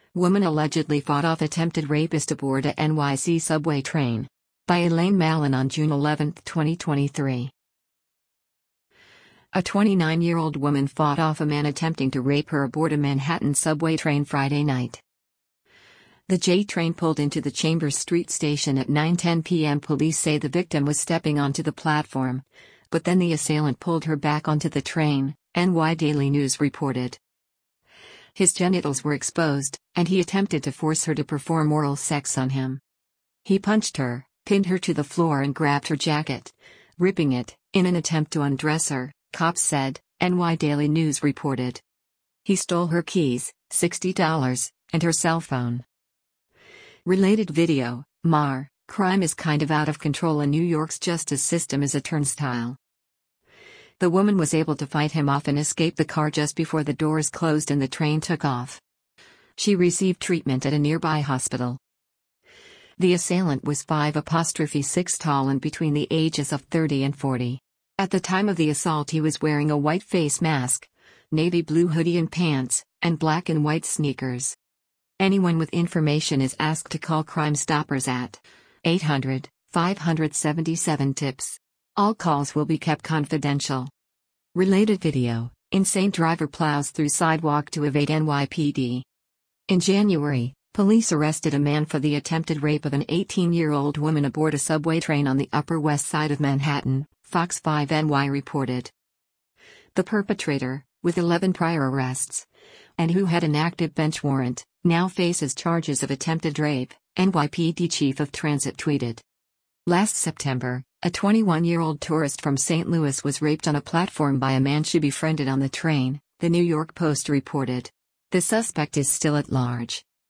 Woman allegedly fought off attempted rapist aboard a NYC subway train. By Elaine Mallon on June 11, 2023. A 29-year-old woman fought off a man attempting to rape her aboard a Manhattan subway train Friday night. The J train pulled into the Chambers Street station at 9:10 p.m. Police say the victim was stepping onto the platform, but then the assailant pulled her back onto the train, NY Daily News reported. His genitals were exposed, and he attempted to force her to perform oral sex on him. He punched her, pinned her to the floor and grabbed her jacket, ripping it, in an attempt to undress her, cops said, NY Daily News reported. He stole her keys, $60, and her cell phone. Related video, Mar, crime is kind of out of control and New York's justice system is a turnstile. The woman was able to fight him off and escape the car just before the doors closed and the train took off. She received treatment at a nearby hospital. The assailant was 5'6" tall and between the ages of 30 and 40. At the time of the assault he was wearing a white face mask, navy blue hoodie and pants, and black and white sneakers. Anyone with information is asked to call Crime Stoppers at 800-577-TIPS. All calls will be kept confidential. Related video, insane driver plows through sidewalk to evade NYPD. In January, police arrested a man for the attempted rape of an 18-year-old woman aboard a subway train on the Upper West Side of Manhattan, Fox 5 NY reported. The perpetrator, with 11 prior arrests, and who had an active bench warrant, now faces charges of attempted rape, NYPD Chief of Transit tweeted. Last September, a 21-year-old tourist from St. Louis was raped on a platform by a man she befriended on the train, the New York Post reported. The suspect is still at large.